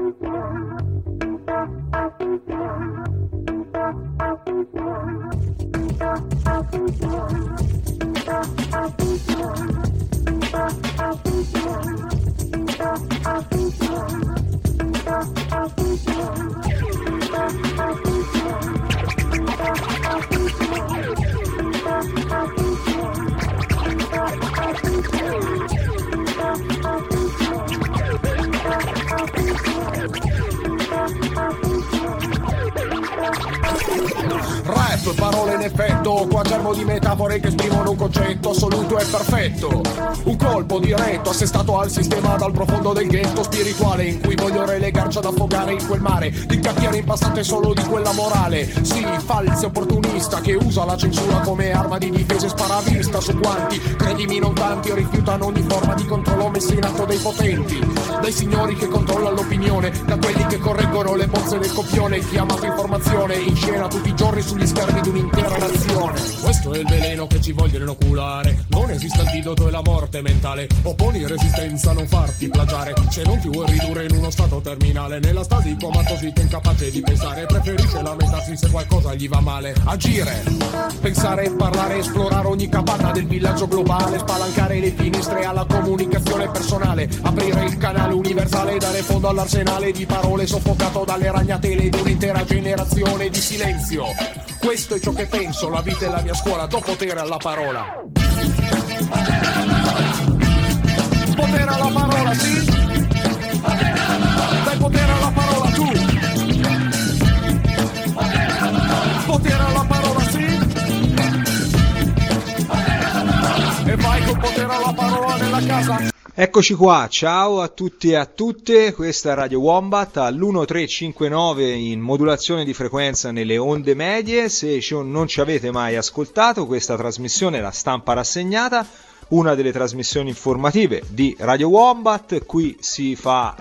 Rap, parole in effetto, quaderno di metafore che esprimono un concetto assoluto e perfetto. Un colpo diretto, assestato al sistema dal profondo del ghetto spirituale, in cui voglio relegarci ad affogare in quel mare di capire impastate solo di quella morale. Sì, falso opportunista che usa la censura come arma di difesa e sparavista su quanti, credimi non tanti, rifiutano ogni forma di controllo messo in atto dai potenti, dai signori che controllano l'opinione, da quelli che correggono le bozze del copione, chiamato informazione in scena tutti i giorni sugli schermi di un'intera nazione. Questo è il veleno che ci vogliono inoculare, non esiste antidoto e la morte mentale, opponi resistenza, non farti plagiare, se non ti vuoi ridurre in uno stato terminale, nella stasi comatosita incapace di pensare, preferisce lamentarsi se qualcosa gli va male. Agire, pensare, parlare, esplorare ogni capanna del villaggio globale, spalancare le finestre alla comunicazione personale, aprire il canale universale, dare fondo all'arsenale di parole soffocato dalle ragnatele di un'intera generazione di silenzio. Questo è ciò che penso, la vita è la mia scuola, do potere alla parola. Potere alla parola, sì? Dai potere alla parola tu. Potere alla parola, sì? E vai col potere alla parola nella casa. Eccoci qua, ciao a tutti e a tutte, questa è Radio Wombat all'1359 in modulazione di frequenza nelle onde medie. Se non ci avete mai ascoltato, questa trasmissione è La Stampa Rassegnata, una delle trasmissioni informative di Radio Wombat. Qui si fa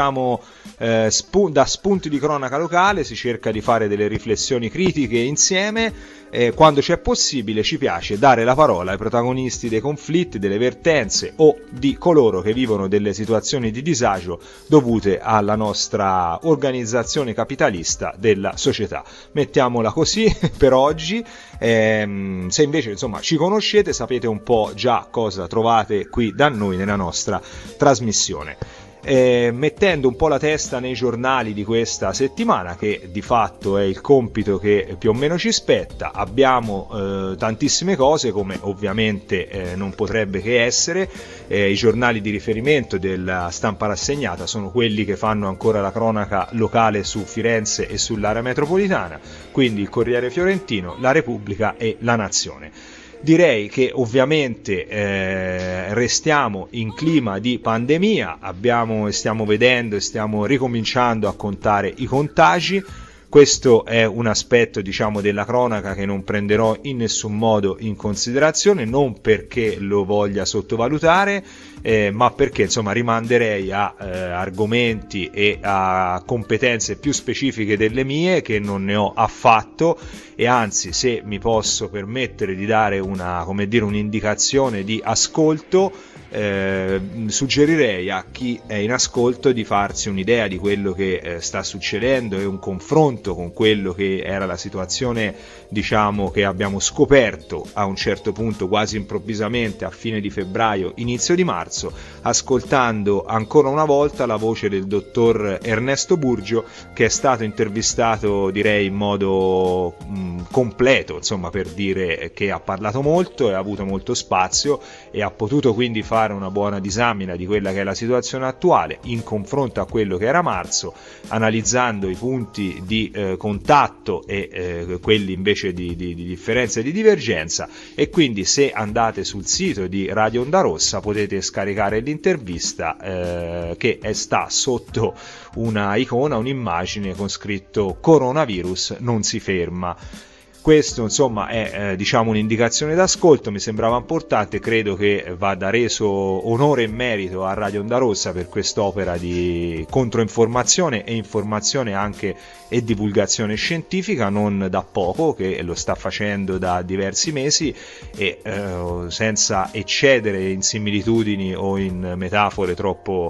da spunti di cronaca locale, si cerca di fare delle riflessioni critiche insieme. Quando c'è possibile ci piace dare la parola ai protagonisti dei conflitti, delle vertenze o di coloro che vivono delle situazioni di disagio dovute alla nostra organizzazione capitalista della società. Mettiamola così per oggi. Se invece insomma ci conoscete, sapete un po' già cosa trovate qui da noi nella nostra trasmissione. Mettendo un po' la testa nei giornali di questa settimana, che di fatto è il compito che più o meno ci spetta, abbiamo tantissime cose, come ovviamente non potrebbe che essere. I giornali di riferimento della Stampa Rassegnata sono quelli che fanno ancora la cronaca locale su Firenze e sull'area metropolitana, quindi il Corriere Fiorentino, la Repubblica e la Nazione. Direi che ovviamente restiamo in clima di pandemia, stiamo vedendo e stiamo ricominciando a contare i contagi. Questo è un aspetto, della cronaca che non prenderò in nessun modo in considerazione, non perché lo voglia sottovalutare, ma perché rimanderei a argomenti e a competenze più specifiche delle mie, che non ne ho affatto, e anzi, se mi posso permettere di dare un'indicazione di ascolto, suggerirei a chi è in ascolto di farsi un'idea di quello che sta succedendo e un confronto con quello che era la situazione che abbiamo scoperto a un certo punto quasi improvvisamente a fine di febbraio, inizio di marzo, ascoltando ancora una volta la voce del dottor Ernesto Burgio, che è stato intervistato direi in modo completo, per dire che ha parlato molto e ha avuto molto spazio e ha potuto quindi fare una buona disamina di quella che è la situazione attuale in confronto a quello che era marzo, analizzando i punti di contatto e quelli invece di differenza e di divergenza. E quindi, se andate sul sito di Radio Onda Rossa, potete scaricare l'intervista che sta sotto una icona, un'immagine con scritto "Coronavirus non si ferma". Questo è un'indicazione d'ascolto, mi sembrava importante, credo che vada reso onore e merito a Radio Onda Rossa per quest'opera di controinformazione e informazione anche e divulgazione scientifica, non da poco, che lo sta facendo da diversi mesi e senza eccedere in similitudini o in metafore troppo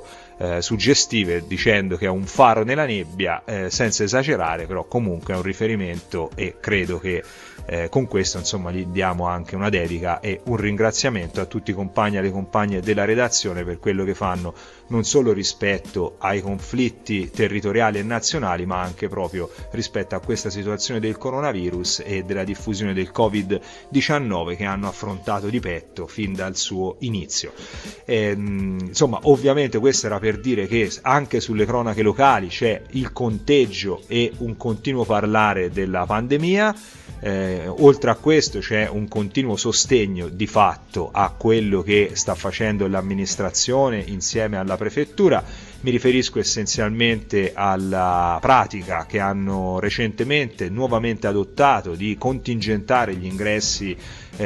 suggestive, dicendo che è un faro nella nebbia, senza esagerare, però comunque è un riferimento, e credo che con questo insomma gli diamo anche una dedica e un ringraziamento a tutti i compagni e alle compagne della redazione per quello che fanno, non solo rispetto ai conflitti territoriali e nazionali, ma anche proprio rispetto a questa situazione del coronavirus e della diffusione del Covid-19 che hanno affrontato di petto fin dal suo inizio. Insomma, ovviamente questo era per dire che anche sulle cronache locali c'è il conteggio e un continuo parlare della pandemia. Oltre a questo c'è un continuo sostegno di fatto a quello che sta facendo l'amministrazione insieme alla prefettura. Mi riferisco essenzialmente alla pratica che hanno recentemente nuovamente adottato di contingentare gli ingressi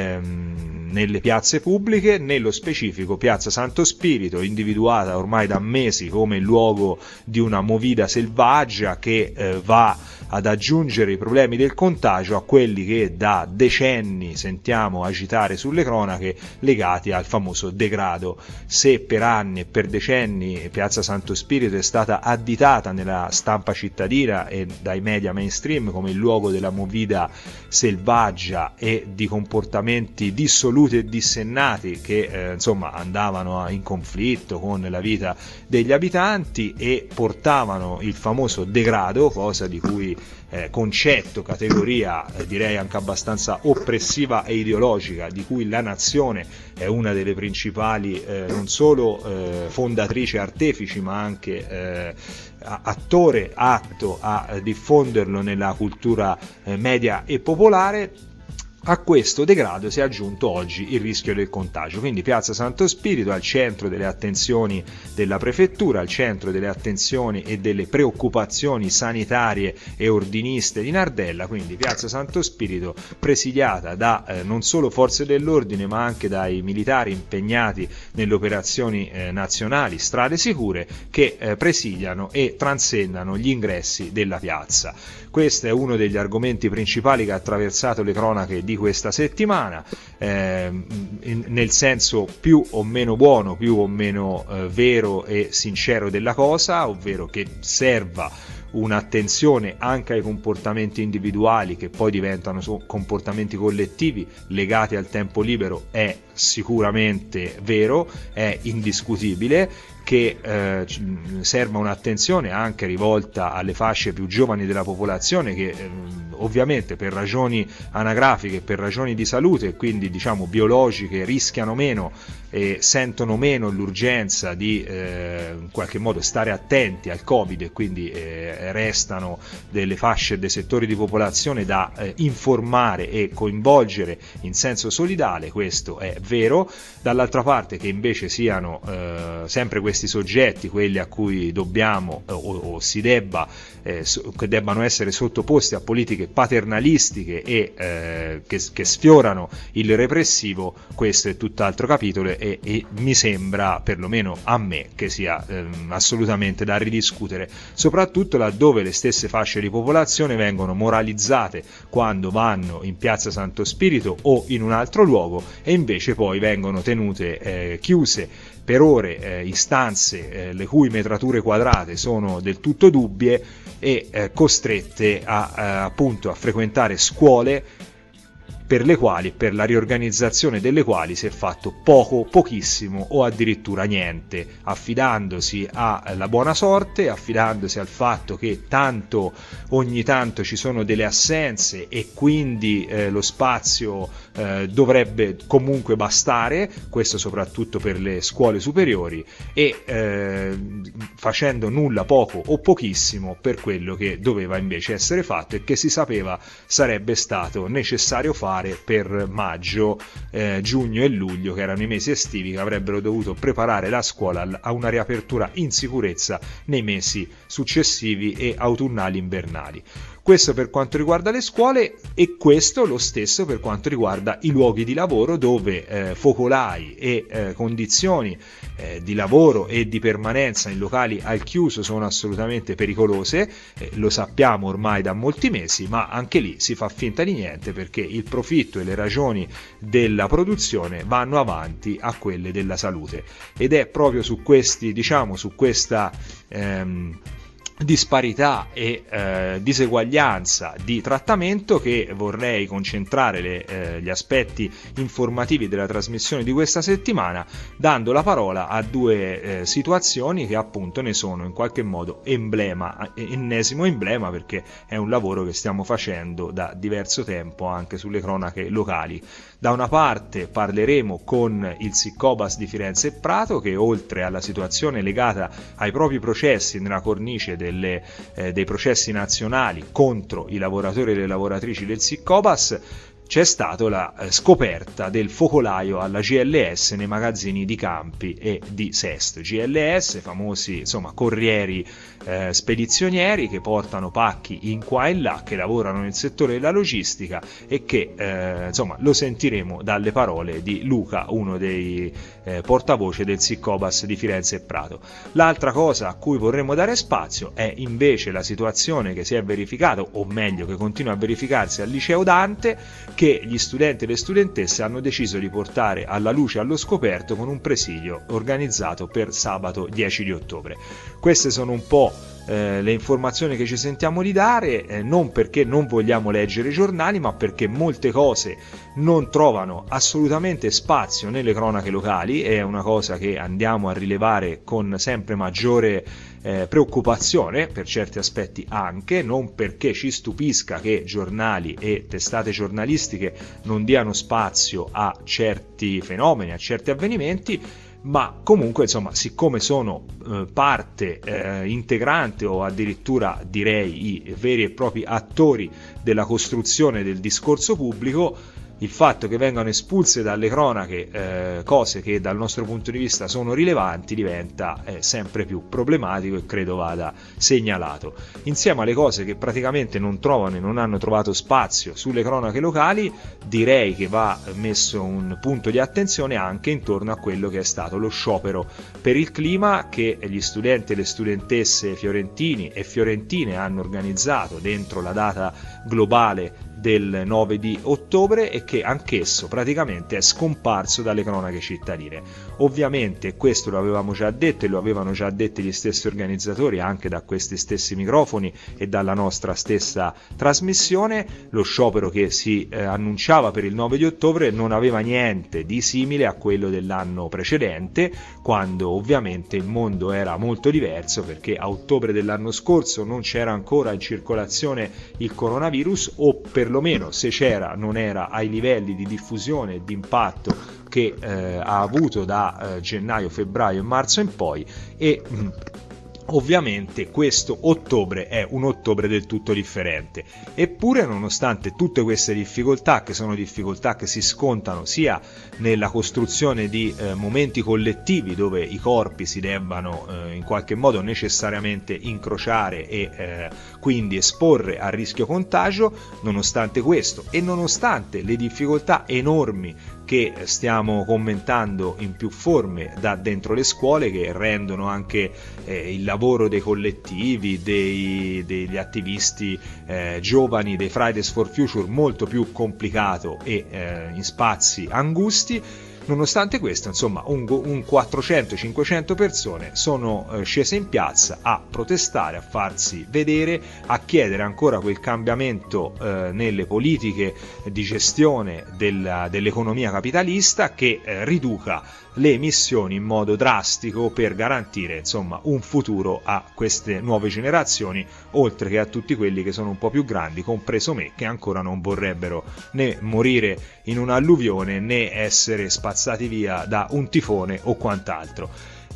nelle piazze pubbliche, nello specifico Piazza Santo Spirito, individuata ormai da mesi come il luogo di una movida selvaggia che va ad aggiungere i problemi del contagio a quelli che da decenni sentiamo agitare sulle cronache legati al famoso degrado. Se per anni e per decenni Piazza Santo Spirito è stata additata nella stampa cittadina e dai media mainstream come il luogo della movida selvaggia e di comportamenti dissoluti e dissennati che insomma andavano in conflitto con la vita degli abitanti e portavano il famoso degrado, cosa di cui concetto, categoria direi anche abbastanza oppressiva e ideologica, di cui la nazione è una delle principali non solo fondatrici e artefici, ma anche attore atto a diffonderlo nella cultura media e popolare. A questo degrado si è aggiunto oggi il rischio del contagio, quindi Piazza Santo Spirito al centro delle attenzioni della prefettura, al centro delle attenzioni e delle preoccupazioni sanitarie e ordiniste di Nardella, quindi Piazza Santo Spirito presidiata da non solo forze dell'ordine ma anche dai militari impegnati nelle operazioni nazionali Strade Sicure che presidiano e transennano gli ingressi della piazza. Questo è uno degli argomenti principali che ha attraversato le cronache di questa settimana, nel senso più o meno buono, più o meno vero e sincero della cosa, ovvero che serva un'attenzione anche ai comportamenti individuali che poi diventano comportamenti collettivi legati al tempo libero, è sicuramente vero, è indiscutibile, che serva un'attenzione anche rivolta alle fasce più giovani della popolazione che ovviamente per ragioni anagrafiche, per ragioni di salute e quindi diciamo biologiche rischiano meno e sentono meno l'urgenza di in qualche modo stare attenti al Covid e quindi restano delle fasce e dei settori di popolazione da informare e coinvolgere in senso solidale. Questo è vero. Dall'altra parte che invece siano sempre questi soggetti quelli a cui dobbiamo o si debba che debbano essere sottoposti a politiche paternalistiche e che sfiorano il repressivo, questo è tutt'altro capitolo e mi sembra, perlomeno a me, che sia assolutamente da ridiscutere, soprattutto laddove le stesse fasce di popolazione vengono moralizzate quando vanno in Piazza Santo Spirito o in un altro luogo e invece poi vengono tenute chiuse per ore in stanze le cui metrature quadrate sono del tutto dubbie e costrette appunto a frequentare scuole per le quali, per la riorganizzazione delle quali si è fatto pochissimo o addirittura niente, affidandosi alla buona sorte, affidandosi al fatto che ogni tanto ci sono delle assenze e quindi lo spazio dovrebbe comunque bastare, questo soprattutto per le scuole superiori, e facendo nulla, poco o pochissimo per quello che doveva invece essere fatto e che si sapeva sarebbe stato necessario fare per maggio, giugno e luglio, che erano i mesi estivi che avrebbero dovuto preparare la scuola a una riapertura in sicurezza nei mesi successivi e autunnali invernali. Questo per quanto riguarda le scuole, e questo lo stesso per quanto riguarda i luoghi di lavoro, dove focolai e condizioni di lavoro e di permanenza in locali al chiuso sono assolutamente pericolose, lo sappiamo ormai da molti mesi, ma anche lì si fa finta di niente, perché il profitto e le ragioni della produzione vanno avanti a quelle della salute, ed è proprio su questi, diciamo, su questa disparità e diseguaglianza di trattamento che vorrei concentrare gli aspetti informativi della trasmissione di questa settimana, dando la parola a due situazioni che appunto ne sono in qualche modo ennesimo emblema, perché è un lavoro che stiamo facendo da diverso tempo anche sulle cronache locali. Da una parte parleremo con il Siccobas di Firenze e Prato, che oltre alla situazione legata ai propri processi nella cornice dei processi nazionali contro i lavoratori e le lavoratrici del Siccobas, c'è stata la scoperta del focolaio alla GLS nei magazzini di Campi e di Sesto. GLS, famosi corrieri spedizionieri che portano pacchi in qua e là, che lavorano nel settore della logistica, e che lo sentiremo dalle parole di Luca, uno dei portavoce del Siccobas di Firenze e Prato. L'altra cosa a cui vorremmo dare spazio è invece la situazione che si è verificata, o meglio che continua a verificarsi, al liceo Dante, che gli studenti e le studentesse hanno deciso di portare alla luce, allo scoperto, con un presidio organizzato per sabato 10 di ottobre. Queste sono un po' le informazioni che ci sentiamo di dare, non perché non vogliamo leggere i giornali, ma perché molte cose non trovano assolutamente spazio nelle cronache locali. È una cosa che andiamo a rilevare con sempre maggiore preoccupazione, per certi aspetti anche, non perché ci stupisca che giornali e testate giornalistiche non diano spazio a certi fenomeni, a certi avvenimenti, ma comunque siccome sono parte integrante, o addirittura direi i veri e propri attori della costruzione del discorso pubblico, il fatto che vengano espulse dalle cronache cose che dal nostro punto di vista sono rilevanti diventa sempre più problematico, e credo vada segnalato. Insieme alle cose che praticamente non trovano e non hanno trovato spazio sulle cronache locali, direi che va messo un punto di attenzione anche intorno a quello che è stato lo sciopero per il clima, che gli studenti e le studentesse fiorentini e fiorentine hanno organizzato dentro la data globale del 9 di ottobre, e che anch'esso praticamente è scomparso dalle cronache cittadine. Ovviamente questo lo avevamo già detto, e lo avevano già detto gli stessi organizzatori anche da questi stessi microfoni e dalla nostra stessa trasmissione. Lo sciopero che si annunciava per il 9 di ottobre non aveva niente di simile a quello dell'anno precedente, quando ovviamente il mondo era molto diverso, perché a ottobre dell'anno scorso non c'era ancora in circolazione il coronavirus, o perlomeno se c'era non era ai livelli di diffusione e di impatto che ha avuto da gennaio, febbraio e marzo in poi, e ovviamente questo ottobre è un ottobre del tutto differente. Eppure, nonostante tutte queste difficoltà, che sono difficoltà che si scontano sia nella costruzione di momenti collettivi dove i corpi si debbano in qualche modo necessariamente incrociare e quindi esporre a rischio contagio, nonostante questo e nonostante le difficoltà enormi che stiamo commentando in più forme da dentro le scuole, che rendono anche il lavoro dei collettivi, degli attivisti giovani, dei Fridays for Future, molto più complicato e in spazi angusti. Nonostante questo, un 400-500 persone sono scese in piazza a protestare, a farsi vedere, a chiedere ancora quel cambiamento nelle politiche di gestione dell'economia capitalista, che riduca le emissioni in modo drastico per garantire un futuro a queste nuove generazioni, oltre che a tutti quelli che sono un po' più grandi, compreso me, che ancora non vorrebbero né morire in un'alluvione né essere spazzati via da un tifone o quant'altro.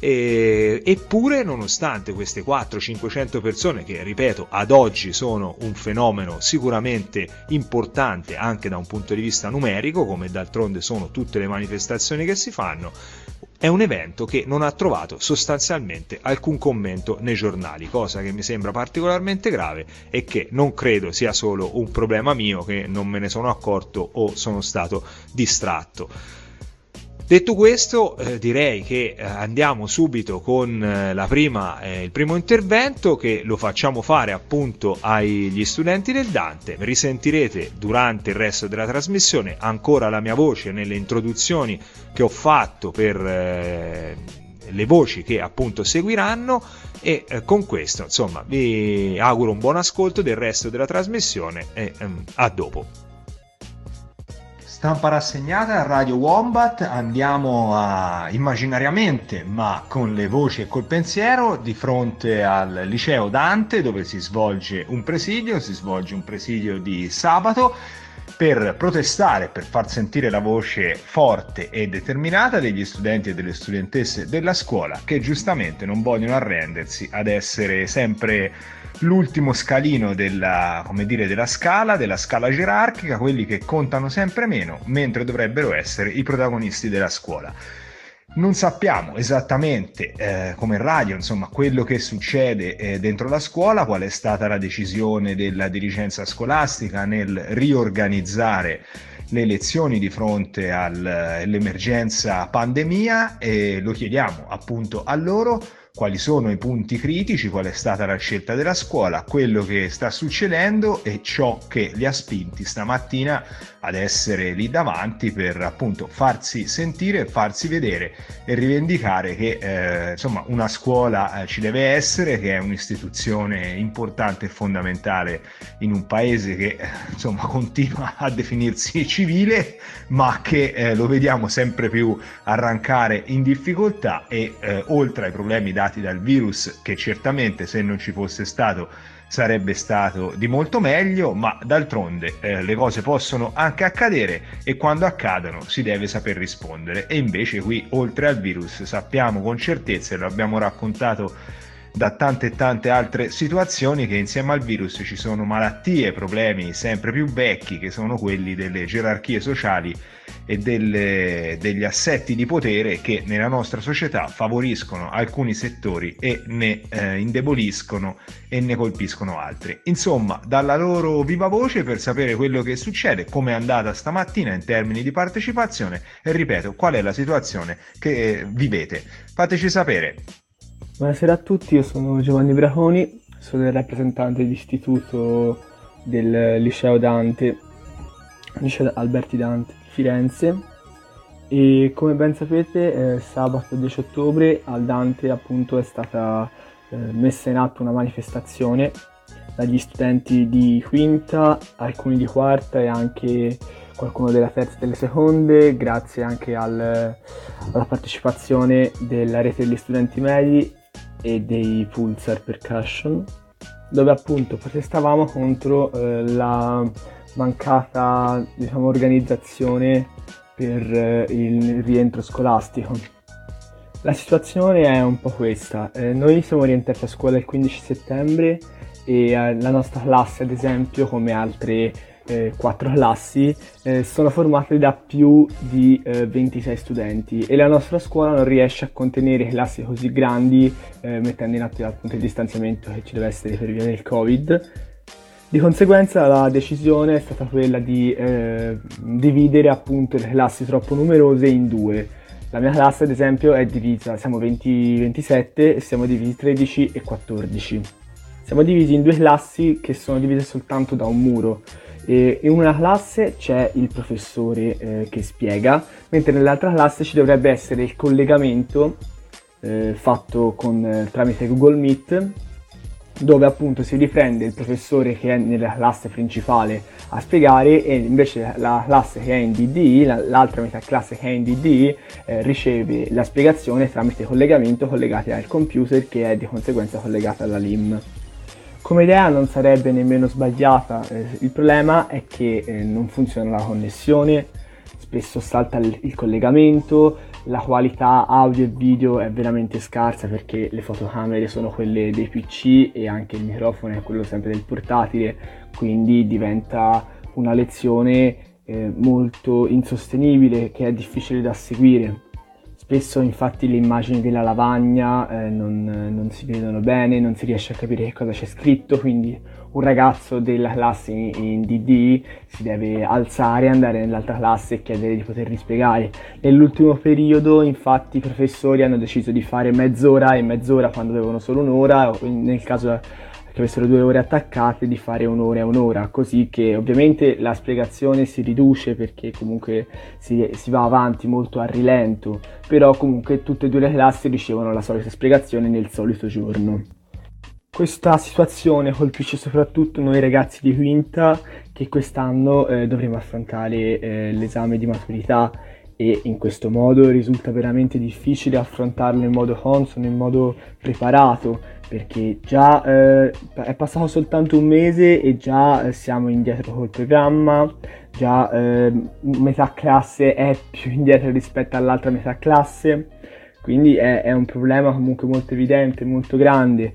Eppure, nonostante queste 400-500 persone, che ripeto ad oggi sono un fenomeno sicuramente importante anche da un punto di vista numerico, come d'altronde sono tutte le manifestazioni che si fanno, è un evento che non ha trovato sostanzialmente alcun commento nei giornali, cosa che mi sembra particolarmente grave e che non credo sia solo un problema mio, che non me ne sono accorto o sono stato distratto. Detto questo, direi che andiamo subito con il primo intervento, che lo facciamo fare appunto agli studenti del Dante. Risentirete durante il resto della trasmissione ancora la mia voce nelle introduzioni che ho fatto per le voci che appunto seguiranno, e con questo insomma vi auguro un buon ascolto del resto della trasmissione e a dopo. Stampa rassegnata a Radio Wombat, andiamo immaginariamente, ma con le voci e col pensiero, di fronte al liceo Dante, dove si svolge un presidio di sabato, per protestare, per far sentire la voce forte e determinata degli studenti e delle studentesse della scuola, che giustamente non vogliono arrendersi ad essere sempre l'ultimo scalino della scala gerarchica, quelli che contano sempre meno, mentre dovrebbero essere i protagonisti della scuola. Non sappiamo esattamente come radio, insomma, quello che succede dentro la scuola, qual è stata la decisione della dirigenza scolastica nel riorganizzare le lezioni di fronte all'emergenza pandemia, e lo chiediamo appunto a loro quali sono i punti critici, qual è stata la scelta della scuola, quello che sta succedendo e ciò che li ha spinti stamattina ad essere lì davanti per appunto farsi sentire, farsi vedere e rivendicare che insomma una scuola ci deve essere, che è un'istituzione importante e fondamentale in un paese che insomma continua a definirsi civile, ma che lo vediamo sempre più arrancare in difficoltà e oltre ai problemi dati dal virus, che certamente se non ci fosse stato sarebbe stato di molto meglio, ma d'altronde le cose possono anche accadere e quando accadono si deve saper rispondere, e invece qui oltre al virus sappiamo con certezza, e lo abbiamo raccontato da tante e tante altre situazioni, che insieme al virus ci sono malattie e problemi sempre più vecchi, che sono quelli delle gerarchie sociali e degli assetti di potere che nella nostra società favoriscono alcuni settori e ne indeboliscono e ne colpiscono altri. Insomma, dalla loro viva voce per sapere quello che succede, come è andata stamattina in termini di partecipazione e, ripeto, qual è la situazione che vivete. Fateci sapere. Buonasera a tutti, io sono Giovanni Braconi, sono il rappresentante d'istituto del liceo Dante, liceo Alberti Dante di Firenze, e come ben sapete sabato 10 ottobre al Dante appunto è stata messa in atto una manifestazione dagli studenti di quinta, alcuni di quarta e anche qualcuno della terza e delle seconde, grazie anche alla partecipazione della rete degli studenti medi e dei Pulsar Percussion, dove appunto protestavamo contro la mancata organizzazione per il rientro scolastico. La situazione è un po' questa: noi siamo rientrati a scuola il 15 settembre e la nostra classe, ad esempio, come altre 4 classi, sono formate da più di 26 studenti, e la nostra scuola non riesce a contenere classi così grandi, mettendo in atto appunto il distanziamento che ci deve essere per via del Covid. Di conseguenza la decisione è stata quella di dividere appunto le classi troppo numerose in due. La mia classe, ad esempio, è divisa, siamo 27 e siamo divisi 13 e 14. Siamo divisi in due classi che sono divise soltanto da un muro. E in una classe c'è il professore che spiega, mentre nell'altra classe ci dovrebbe essere il collegamento fatto tramite Google Meet, dove appunto si riprende il professore che è nella classe principale a spiegare, e invece la classe che è in DDI, l'altra metà classe che è in DDI, riceve la spiegazione tramite collegamento collegati al computer, che è di conseguenza collegato alla LIM. Come idea non sarebbe nemmeno sbagliata, il problema è che non funziona la connessione, spesso salta il collegamento, la qualità audio e video è veramente scarsa perché le fotocamere sono quelle dei PC e anche il microfono è quello sempre del portatile, quindi diventa una lezione molto insostenibile, che è difficile da seguire. Spesso infatti le immagini della lavagna non si vedono bene, non si riesce a capire che cosa c'è scritto, quindi un ragazzo della classe in DD si deve alzare, andare nell'altra classe e chiedere di poter rispiegare. Nell'ultimo periodo infatti i professori hanno deciso di fare mezz'ora e mezz'ora quando avevano solo un'ora, o nel caso che avessero 2 ore attaccate di fare un'ora e un'ora, così che ovviamente la spiegazione si riduce perché comunque si va avanti molto a rilento, però comunque tutte e 2 le classi ricevono la solita spiegazione nel solito giorno. Questa situazione colpisce soprattutto noi ragazzi di quinta che quest'anno dovremo affrontare l'esame di maturità e in questo modo risulta veramente difficile affrontarlo in modo consono, in modo preparato, perché già è passato soltanto un mese e già siamo indietro col programma, già metà classe è più indietro rispetto all'altra metà classe, quindi è un problema comunque molto evidente, molto grande.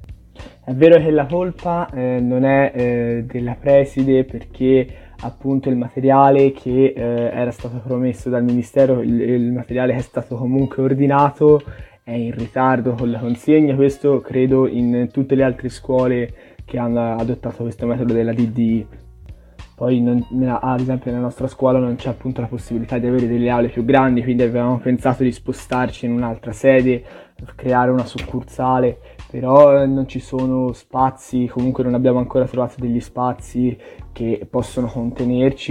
È vero che la colpa non è della preside, perché appunto il materiale che era stato promesso dal ministero, il materiale che è stato comunque ordinato è in ritardo con la consegna. Questo credo in tutte le altre scuole che hanno adottato questo metodo della DDI. Poi ad esempio nella nostra scuola non c'è appunto la possibilità di avere delle aule più grandi, quindi avevamo pensato di spostarci in un'altra sede, creare una succursale, però non ci sono spazi, comunque non abbiamo ancora trovato degli spazi che possono contenerci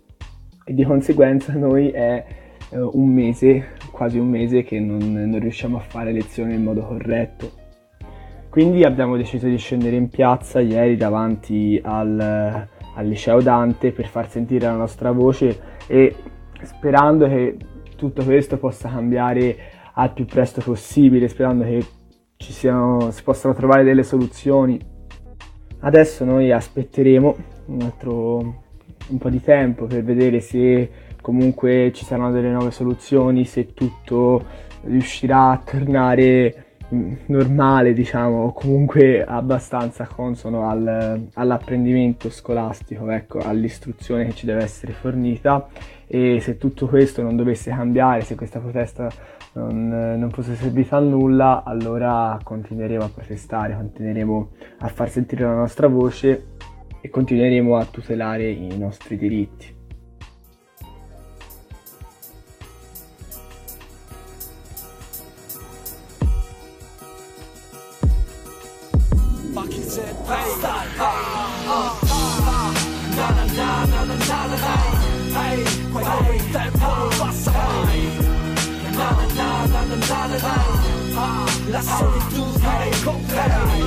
e di conseguenza noi è un mese, quasi un mese che non riusciamo a fare lezioni in modo corretto. Quindi abbiamo deciso di scendere in piazza ieri davanti al liceo Dante per far sentire la nostra voce e sperando che tutto questo possa cambiare al più presto possibile, sperando che si possano trovare delle soluzioni. Adesso noi aspetteremo un po' di tempo per vedere se comunque ci saranno delle nuove soluzioni, se tutto riuscirà a tornare normale, diciamo, o comunque abbastanza consono all'apprendimento scolastico, ecco, all'istruzione che ci deve essere fornita. E se tutto questo non dovesse cambiare, se questa protesta non fosse servita a nulla, allora continueremo a protestare, continueremo a far sentire la nostra voce e continueremo a tutelare i nostri diritti. Quando il tempo non passa mai, la solitudine incontrerai,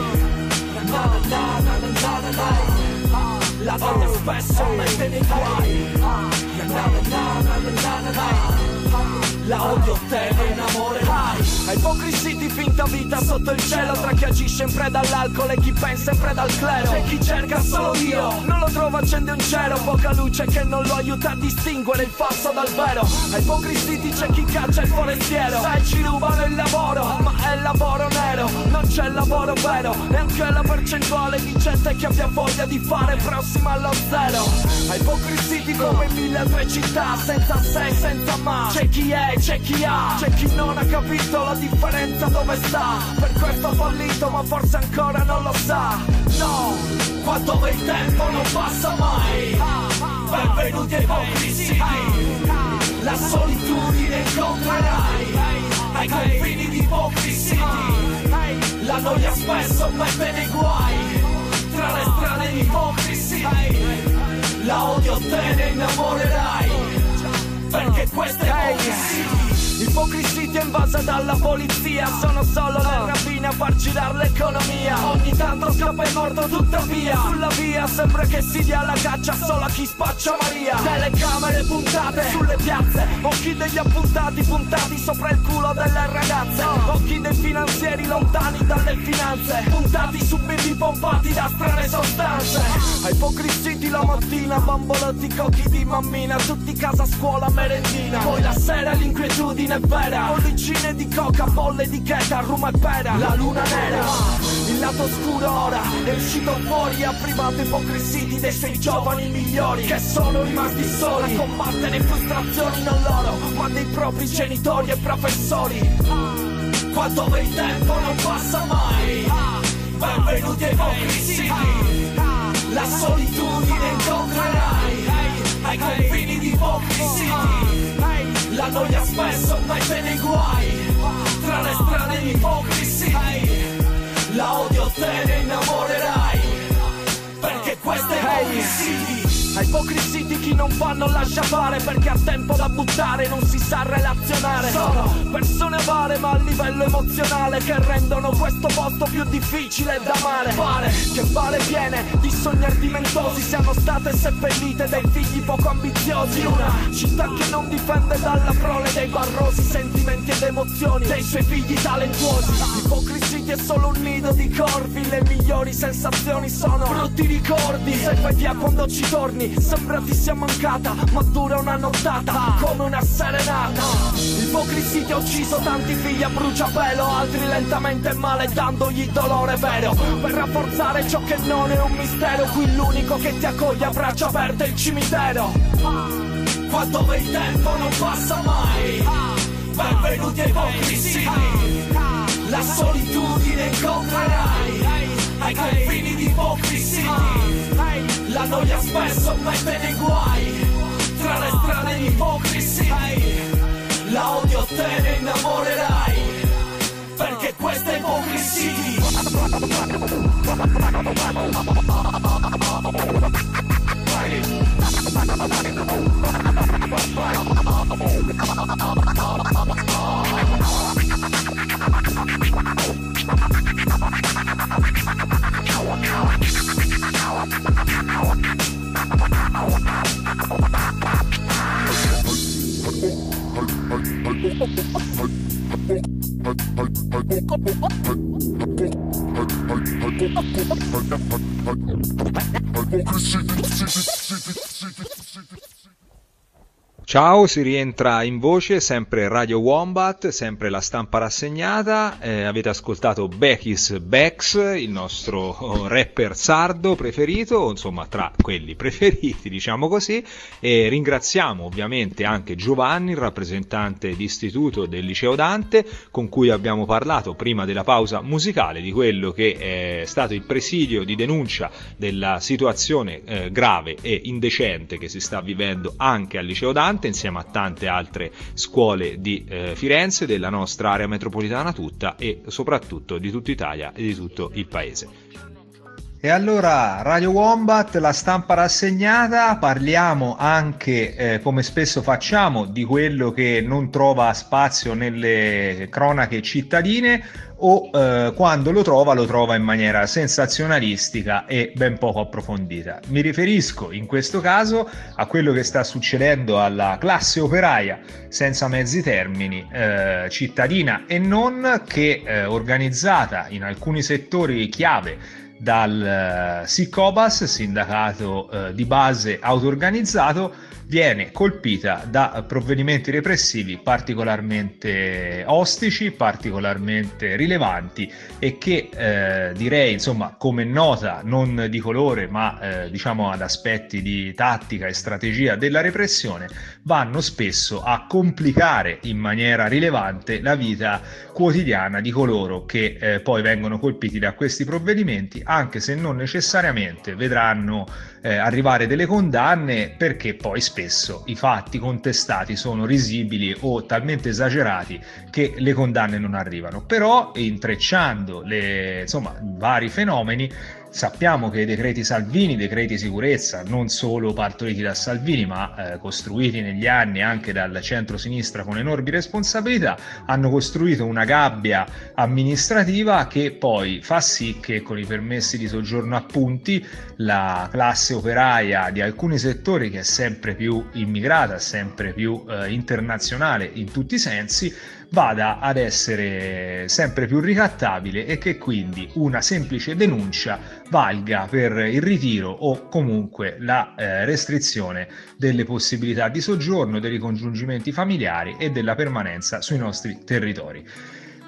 la noia spesso mette nei guai, la odio te ne innamorerai. Ai ipocrisi di finta vita sotto il cielo, tra chi agisce in preda all'alcol e chi pensa in preda al clero. C'è chi cerca solo Dio, non lo trova, accende un cielo, poca luce che non lo aiuta a distinguere il falso dal vero. Ai ipocrisi c'è chi caccia il forestiero, sai ci rubano il lavoro, ma è lavoro nero, non c'è lavoro vero, neanche la percentuale di gente che abbia voglia di fare prossima allo zero. Ai ipocrisi come in 1000 altre città, senza se, senza ma, c'è chi è, c'è chi ha, c'è chi non ha capito la differenza dove sta, per questo ha fallito ma forse ancora non lo sa. No, qua dove il tempo non passa mai, benvenuti ai ipocrisi, la solitudine incontrerai, ai confini di ipocrisia, la noia spesso mette nei guai, tra le strade di ipocrisia, la odio te ne innamorerai, perché questa è ipocrisia. Ipocrisia invasa dalla polizia, sono solo le rapine a far girare l'economia. Ogni tanto scappa il morto tuttavia, sulla via sembra che si dia la caccia solo a chi spaccia Maria. Telecamere puntate sulle piazze, occhi degli appuntati puntati sopra il culo delle ragazze, occhi dei finanzieri lontani dalle finanze, puntati su bimbi pompati da strane sostanze. Ai ipocrisi la mattina, bambolotti, cocchi di mammina, tutti casa, scuola, merendina. Poi la sera l'inquietudine è vera, bollicine di coca, bolle di cheta, rum e pera, la luna nera, il lato oscuro ora è uscito fuori, ha privato ipocrisia dei suoi giovani migliori che sono rimasti soli a combattere frustrazioni non loro ma dei propri genitori e professori. Qua dove il tempo non passa mai, benvenuti ai ipocrisia, la solitudine incontrerai ai confini di ipocrisia, la noia spesso mette nei guai tra le strade di ipocrisia, la odio te ne innamorerai perché questa è ipocrisia. A ipocrisia chi non fa non lascia fare perché ha tempo da buttare, non si sa relazionare. Sono persone avare ma a livello emozionale che rendono questo posto più difficile da amare. Pare che vale piene di sogni ardimentosi siano state seppellite dai figli poco ambiziosi. Una città che non difende dalla prole dei barrosi sentimenti ed emozioni dei suoi figli talentuosi. L'ipocrisia è solo un nido di corvi, le migliori sensazioni sono brutti ricordi. Se vai via quando ci torni sembra ti sia mancata, ma dura una nottata come una serenata. L'ipocrisia ti ha ucciso tanti figli a bruciapelo, altri lentamente male dandogli dolore vero. Per rafforzare ciò che non è un mistero, qui l'unico che ti accoglie a braccia aperte è il cimitero. Qua dove il tempo non passa mai, benvenuti ai ipocrisia, la solitudine incontrerai ai confini di ipocrisia, la noia spesso mette nei guai tra le strade di ipocrisia, la odio te ne innamorerai perché questa è ipocrisia. Ciao, si rientra in voce, sempre Radio Wombat, sempre la stampa rassegnata. Avete ascoltato Bekis Bex, il nostro rapper sardo preferito, insomma tra quelli preferiti, diciamo così, e ringraziamo ovviamente anche Giovanni, il rappresentante d'istituto del Liceo Dante, con cui abbiamo parlato prima della pausa musicale di quello che è stato il presidio di denuncia della situazione grave e indecente che si sta vivendo anche al Liceo Dante, insieme a tante altre scuole di Firenze, della nostra area metropolitana tutta e soprattutto di tutta Italia e di tutto il paese. E allora, Radio Wombat, la stampa rassegnata, parliamo anche, come spesso facciamo, di quello che non trova spazio nelle cronache cittadine o quando lo trova in maniera sensazionalistica e ben poco approfondita. Mi riferisco in questo caso a quello che sta succedendo alla classe operaia, senza mezzi termini, cittadina e non, che organizzata in alcuni settori chiave dal SICOBAS, sindacato di base auto-organizzato, viene colpita da provvedimenti repressivi particolarmente ostici, particolarmente rilevanti e che direi, insomma, come nota non di colore ma diciamo ad aspetti di tattica e strategia della repressione, vanno spesso a complicare in maniera rilevante la vita quotidiana di coloro che poi vengono colpiti da questi provvedimenti, anche se non necessariamente vedranno arrivare delle condanne, perché poi spesso i fatti contestati sono risibili o talmente esagerati che le condanne non arrivano. Però intrecciando vari fenomeni, sappiamo che i decreti Salvini, decreti sicurezza, non solo partoriti da Salvini ma costruiti negli anni anche dal centro-sinistra con enormi responsabilità, hanno costruito una gabbia amministrativa che poi fa sì che con i permessi di soggiorno a punti la classe operaia di alcuni settori, che è sempre più immigrata, sempre più internazionale in tutti i sensi, vada ad essere sempre più ricattabile e che quindi una semplice denuncia valga per il ritiro o comunque la restrizione delle possibilità di soggiorno, dei ricongiungimenti familiari e della permanenza sui nostri territori.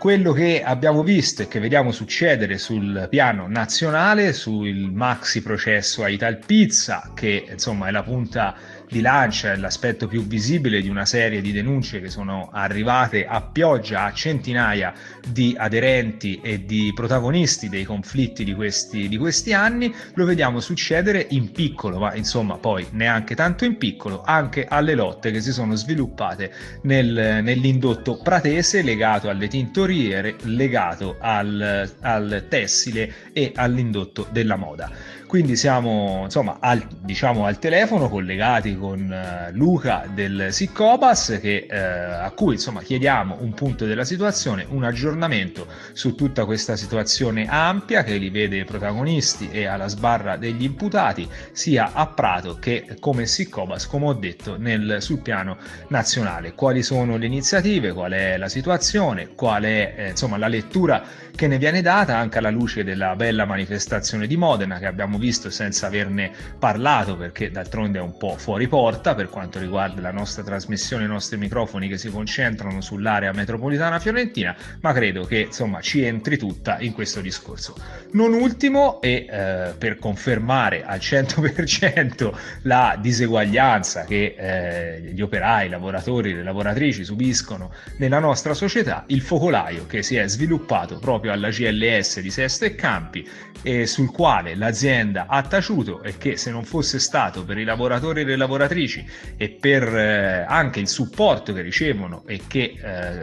quello che abbiamo visto e che vediamo succedere sul piano nazionale, sul maxi processo a Italpizza, che insomma è la punta di lancia, è l'aspetto più visibile di una serie di denunce che sono arrivate a pioggia a centinaia di aderenti e di protagonisti dei conflitti di questi anni. Lo vediamo succedere in piccolo, ma insomma poi neanche tanto in piccolo, anche alle lotte che si sono sviluppate nell'indotto pratese, legato alle tintoriere, legato al tessile e all'indotto della moda. Quindi siamo insomma al telefono collegati con Luca del Siccobas, a cui insomma chiediamo un punto della situazione, un aggiornamento su tutta questa situazione ampia che li vede protagonisti e alla sbarra degli imputati sia a Prato che come Siccobas, come ho detto, sul piano nazionale. Quali sono le iniziative, qual è la situazione, qual è insomma la lettura che ne viene data anche alla luce della bella manifestazione di Modena che abbiamo visto senza averne parlato, perché d'altronde è un po' fuori porta per quanto riguarda la nostra trasmissione, i nostri microfoni che si concentrano sull'area metropolitana fiorentina, ma credo che insomma ci entri tutta in questo discorso. Non ultimo, e per confermare al 100% la diseguaglianza che gli operai, i lavoratori, le lavoratrici subiscono nella nostra società, il focolaio che si è sviluppato proprio alla GLS di Sesto e Campi, sul quale l'azienda ha taciuto, e che se non fosse stato per i lavoratori e le lavoratrici e per anche il supporto che ricevono e che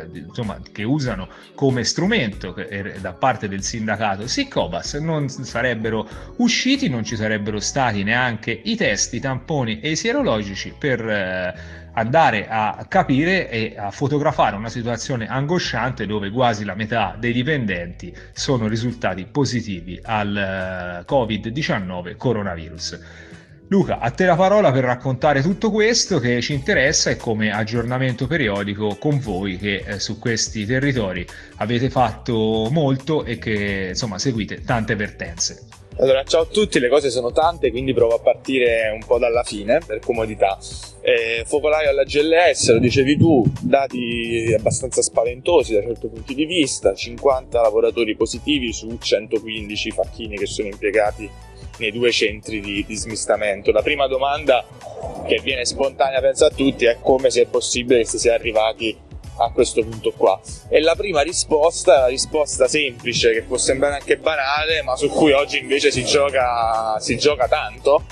usano come strumento da parte del sindacato Siccobas, non sarebbero usciti, non ci sarebbero stati neanche i test, i tamponi e i sierologici per andare a capire e a fotografare una situazione angosciante dove quasi la metà dei dipendenti sono risultati positivi al Covid-19 coronavirus. Luca, a te la parola per raccontare tutto questo che ci interessa e come aggiornamento periodico con voi che su questi territori avete fatto molto e che insomma seguite tante vertenze. Allora, ciao a tutti, le cose sono tante, quindi provo a partire un po' dalla fine per comodità. Focolaio alla GLS, lo dicevi tu, dati abbastanza spaventosi da certi punti di vista, 50 lavoratori positivi su 115 facchini che sono impiegati nei due centri di smistamento. La prima domanda che viene spontanea, penso a tutti, è come sia possibile che si sia arrivati a questo punto qua. E la prima risposta semplice, che può sembrare anche banale, ma su cui oggi invece si gioca tanto,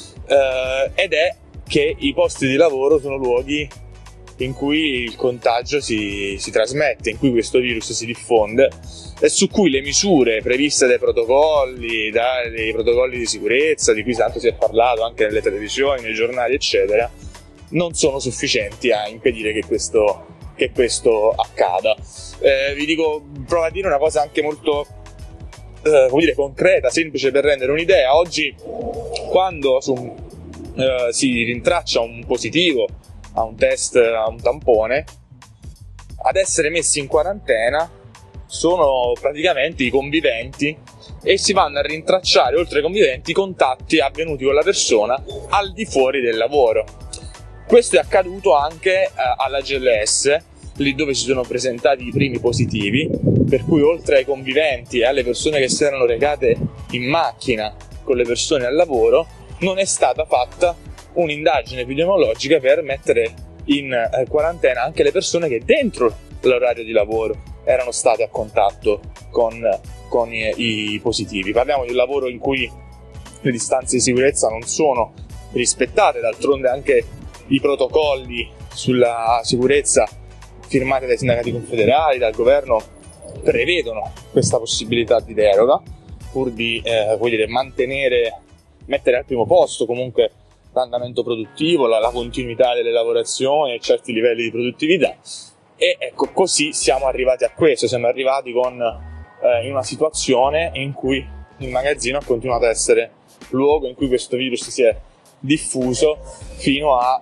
ed è che i posti di lavoro sono luoghi in cui il contagio si trasmette, in cui questo virus si diffonde, e su cui le misure previste dai protocolli di sicurezza, di cui tanto si è parlato anche nelle televisioni, nei giornali eccetera, non sono sufficienti a impedire che questo accada. Provo a dire una cosa anche molto concreta, semplice per rendere un'idea. Oggi quando si rintraccia un positivo a un test, a un tampone, ad essere messi in quarantena sono praticamente i conviventi, e si vanno a rintracciare, oltre ai conviventi, i contatti avvenuti con la persona al di fuori del lavoro. Questo è accaduto anche alla GLS, lì dove si sono presentati i primi positivi, per cui oltre ai conviventi e alle persone che si erano recate in macchina con le persone al lavoro, non è stata fatta un'indagine epidemiologica per mettere in quarantena anche le persone che dentro l'orario di lavoro erano state a contatto con i positivi. Parliamo di un lavoro in cui le distanze di sicurezza non sono rispettate, d'altronde anche i protocolli sulla sicurezza firmati dai sindacati confederali, dal governo, prevedono questa possibilità di deroga pur di mettere al primo posto comunque l'andamento produttivo, la continuità delle lavorazioni e certi livelli di produttività. E ecco, così siamo arrivati a questo, siamo arrivati in una situazione in cui il magazzino ha continuato a essere luogo in cui questo virus si è diffuso fino a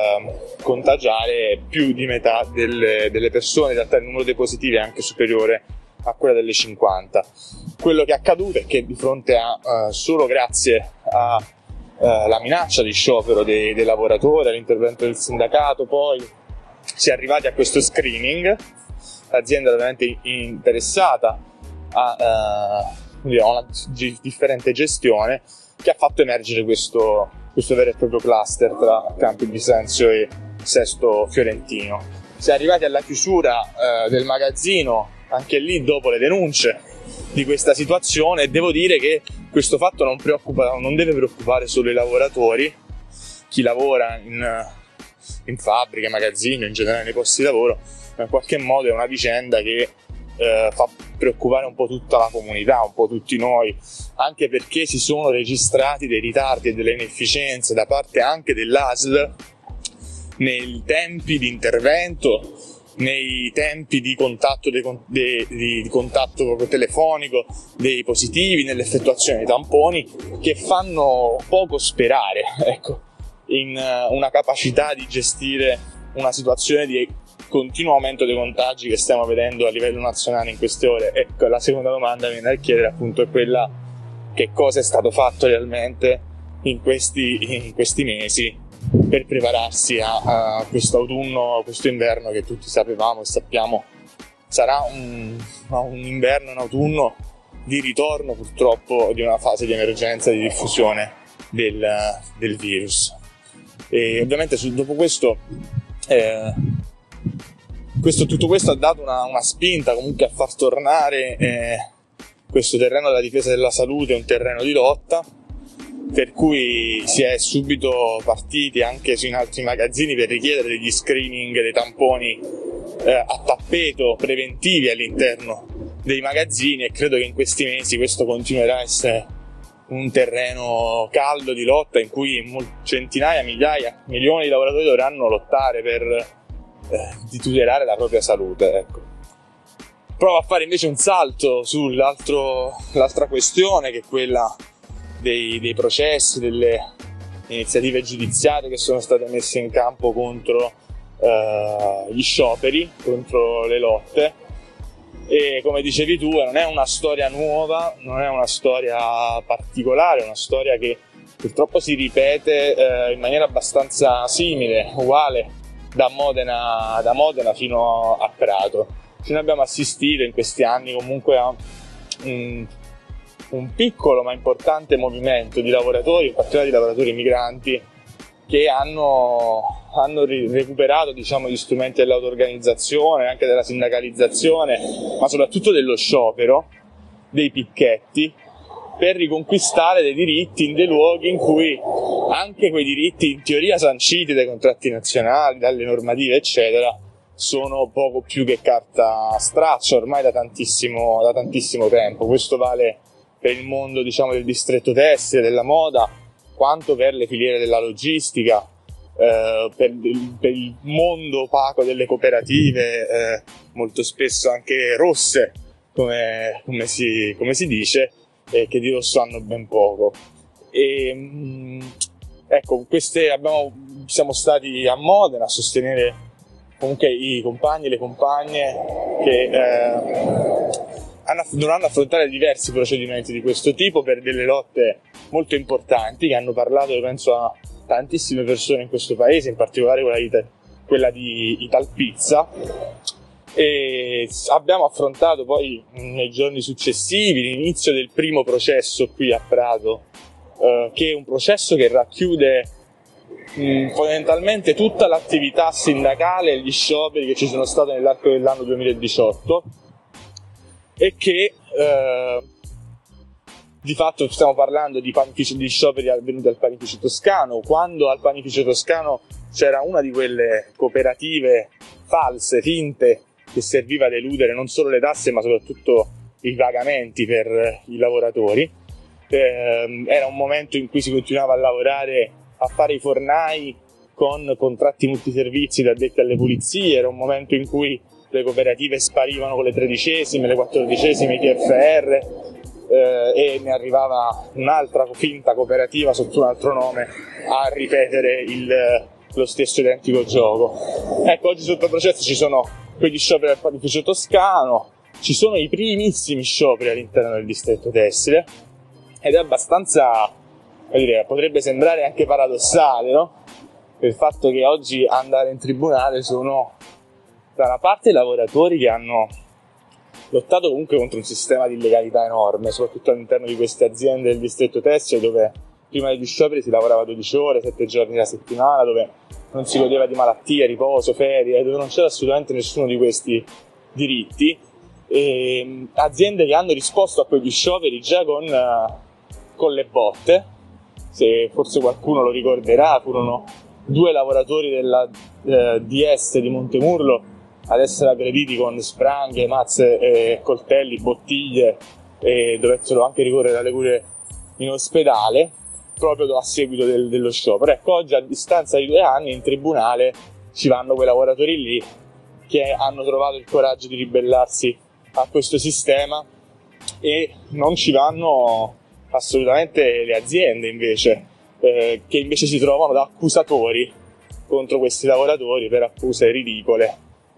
contagiare più di metà delle persone. In realtà il numero dei positivi è anche superiore a quella delle 50. Quello che è accaduto è che di fronte a solo grazie alla minaccia di sciopero dei lavoratori, all'intervento del sindacato, poi si è arrivati a questo screening l'azienda veramente interessata a una differente gestione, che ha fatto emergere questo vero e proprio cluster tra Campi Bisenzio e Sesto Fiorentino. Si è arrivati alla chiusura del magazzino, anche lì dopo le denunce di questa situazione, e devo dire che questo fatto non deve preoccupare solo i lavoratori, chi lavora in fabbriche, magazzini, in generale nei posti di lavoro, ma in qualche modo è una vicenda che fa preoccupare un po' tutta la comunità, un po' tutti noi, anche perché si sono registrati dei ritardi e delle inefficienze da parte anche dell'ASL nei tempi di intervento, nei tempi di contatto, di contatto proprio telefonico dei positivi, nell'effettuazione dei tamponi, che fanno poco sperare, ecco, in una capacità di gestire una situazione di continuo aumento dei contagi che stiamo vedendo a livello nazionale in queste ore. Ecco, la seconda domanda che viene da chiedere appunto è quella: che cosa è stato fatto realmente in questi mesi per prepararsi a questo autunno, questo inverno che tutti sapevamo e sappiamo sarà un inverno, un autunno di ritorno purtroppo di una fase di emergenza, di diffusione del virus. E ovviamente dopo questo tutto questo ha dato una spinta comunque a far tornare questo terreno della difesa della salute un terreno di lotta, per cui si è subito partiti anche in altri magazzini per richiedere degli screening, dei tamponi a tappeto preventivi all'interno dei magazzini, e credo che in questi mesi questo continuerà a essere un terreno caldo di lotta in cui centinaia, migliaia, milioni di lavoratori dovranno lottare per di tutelare la propria salute, ecco. Provo a fare invece un salto sull'altra questione, che è quella dei processi, delle iniziative giudiziarie che sono state messe in campo contro gli scioperi, contro le lotte. E come dicevi tu, non è una storia nuova, non è una storia particolare, è una storia che purtroppo si ripete in maniera abbastanza simile, uguale, da Modena fino a Prato. Ci abbiamo assistito in questi anni comunque a un piccolo ma importante movimento di lavoratori, in particolare di lavoratori migranti, che hanno recuperato, diciamo, gli strumenti dell'auto-organizzazione, anche della sindacalizzazione, ma soprattutto dello sciopero, dei picchetti, per riconquistare dei diritti in dei luoghi in cui anche quei diritti in teoria sanciti dai contratti nazionali, dalle normative eccetera, sono poco più che carta straccia ormai da tantissimo tempo. Questo vale per il mondo, diciamo, del distretto tessile, della moda, quanto per le filiere della logistica, per il mondo opaco delle cooperative, molto spesso anche rosse, come si dice, che di rosso hanno ben poco. Ecco, siamo stati a Modena a sostenere comunque i compagni e le compagne che dovranno affrontare diversi procedimenti di questo tipo per delle lotte molto importanti, che hanno parlato, penso, a tantissime persone in questo paese, in particolare quella di Italpizza. E abbiamo affrontato poi nei giorni successivi l'inizio del primo processo qui a Prato, che è un processo che racchiude fondamentalmente tutta l'attività sindacale e gli scioperi che ci sono stati nell'arco dell'anno 2018, e che di fatto stiamo parlando di scioperi avvenuti al panificio toscano, quando al panificio toscano c'era una di quelle cooperative false, finte, che serviva ad eludere non solo le tasse ma soprattutto i pagamenti per i lavoratori. Era un momento in cui si continuava a lavorare, a fare i fornai con contratti multiservizi da addetti alle pulizie, era un momento in cui le cooperative sparivano con le 13esime, le 14esime TFR, e ne arrivava un'altra finta cooperativa sotto un altro nome a ripetere lo stesso identico gioco. Ecco, oggi sotto processo ci sono quegli scioperi al panificio toscano, ci sono i primissimi scioperi all'interno del distretto tessile, ed è abbastanza, potrebbe sembrare anche paradossale, no? Il fatto che oggi andare in tribunale sono da una parte i lavoratori che hanno lottato comunque contro un sistema di illegalità enorme, soprattutto all'interno di queste aziende del distretto tessile, dove prima degli scioperi si lavorava 12 ore, 7 giorni alla settimana, dove non si godeva di malattie, riposo, ferie, dove non c'era assolutamente nessuno di questi diritti. E aziende che hanno risposto a quegli scioperi già con le botte. Se forse qualcuno lo ricorderà, furono 2 lavoratori della DS di Montemurlo ad essere aggrediti con spranghe, mazze, coltelli, bottiglie, e dovettero anche ricorrere alle cure in ospedale proprio a seguito dello sciopero. Ecco, oggi a distanza di 2 anni in tribunale ci vanno quei lavoratori lì che hanno trovato il coraggio di ribellarsi a questo sistema, e non ci vanno assolutamente le aziende invece, che invece si trovano da accusatori contro questi lavoratori per accuse ridicole